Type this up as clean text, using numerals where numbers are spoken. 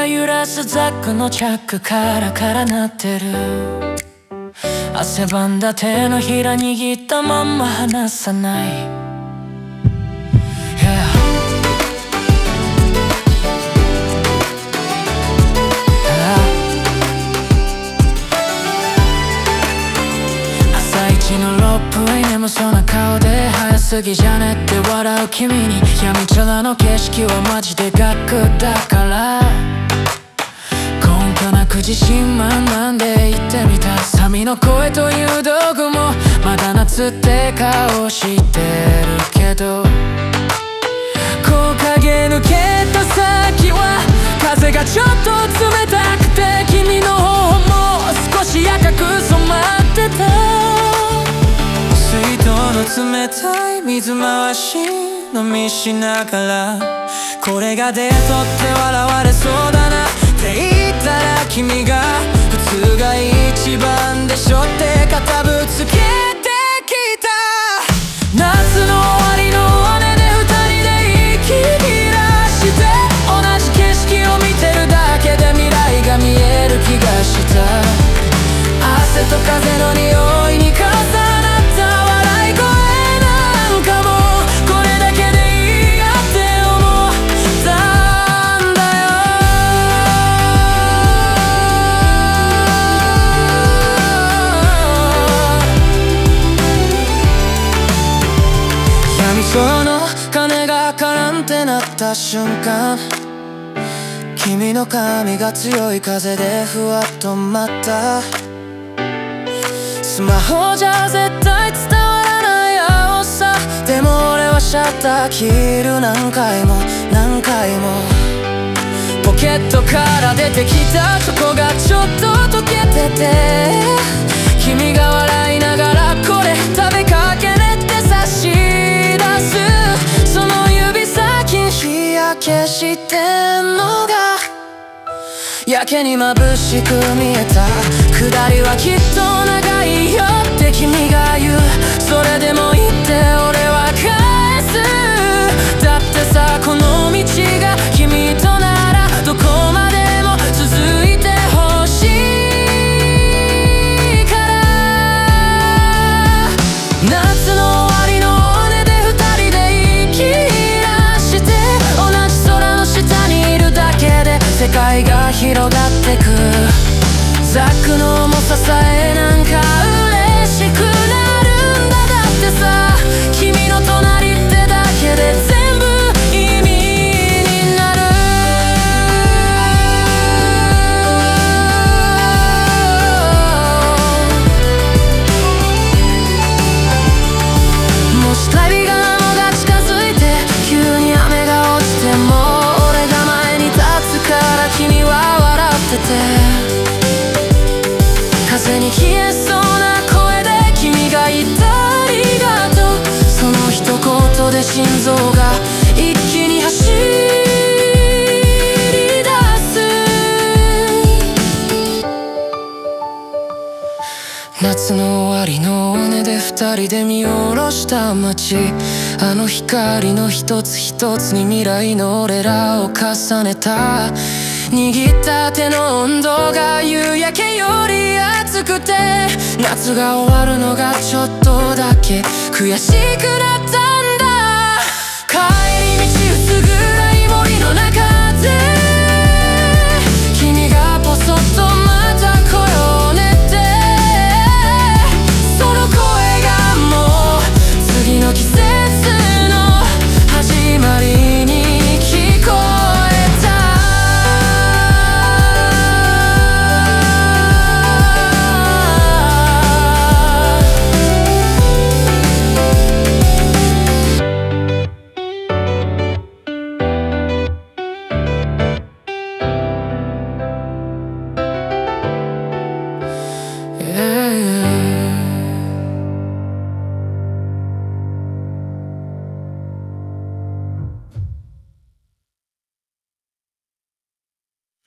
が揺らすザックのチャックカラカラなってる。汗ばんだ手のひら握ったまんま離さない、朝一のロープウェイ眠そうな顔で早すぎじゃねって笑う君に、闇チャラの景色はマジでガクだから、根拠なく自信満々で言ってみた。サミの声という道具もまだ夏って顔してるけど、木陰抜けた先は風がちょっと冷たくて、君の頬も少し赤く染まってた。水筒の冷たい水回し飲みしながら、これがデートって笑われそうだなって言ったら、君が普通が一番でしょって肩ぶつけてきた。夏の終わりの尾根で二人で息切らして、同じ景色を見てるだけで未来が見える気がした。汗と風の匂いに重なった笑い声なんかも、これだけでいいやって思ったんだよ。闇空の鐘がカランってなった瞬間、君の髪が強い風でふわっと舞った。スマホじゃ絶対伝わらない青さ、でも俺はシャッター切る何回も何回も。ポケットから出てきたチョコがちょっと溶けてて、君が笑いながらこれ食べかけねって差し出す。その指先に日焼けしてんのがやけに眩しく見えた。下りはきっと長いよって君が言う。それでも言って俺は返す。だってさこの道が君とならどこまでも続いてほしいから。夏の終わりの尾根で二人で息らして、同じ空の下にいるだけで世界が広がってく。ザックの重ささえなんか嬉しくなるんだ。だってさ君の隣ってだけで全部意味になる。もし旅がもが近づいて急に雨が落ちても、俺が前に立つから君は笑ってて。風に消えそうな声で君が言ったありがとう。その一言で心臓が一気に走り出す。夏の終わりの尾根で二人で見下ろした街、あの光の一つ一つに未来の俺らを重ねた。握った手の温度が夕焼けより熱くて、夏が終わるのがちょっとだけ悔しくなったんだ。